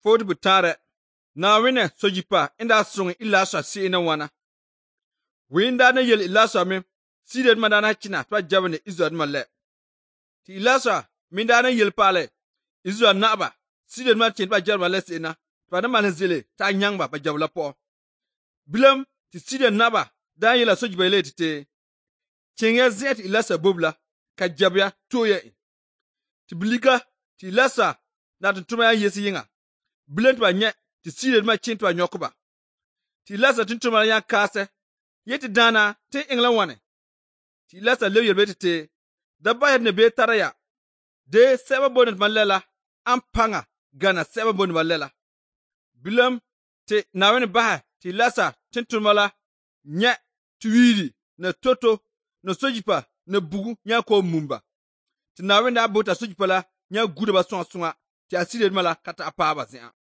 fod butare na wene sojipa inda sung Ilasa si ina wana winda na yel Ilasa mi sidet madana china twa jabne Israel male ti Ilasa minda na yel pale Israel naba sidet ma chin twa jabne male sina twa na man zele ta nyangba ba jabla po bilam ti sidet naba da yela sojipa ile tite chenye zet Ilasa bobla ka jabya toye ti bliga ti Ilasa na tuntuma ya yesi yinga bilen twa nye ti sidet ma chin twa nyokuba ti Ilasa tuntuma ya kase yeti dana te England wane ti Ilasa lew yel betite da bayet ne be taraya de seba bonnet malela ampanga gana seba bonnet malela bilam te nawen baha ti Ilasa tuntuma la nye tuwiri na toto na sojipa na bugu nya ko mumba ti nawen da bota sojipa la nya gude ba songa ti asidet mala kata apaba zia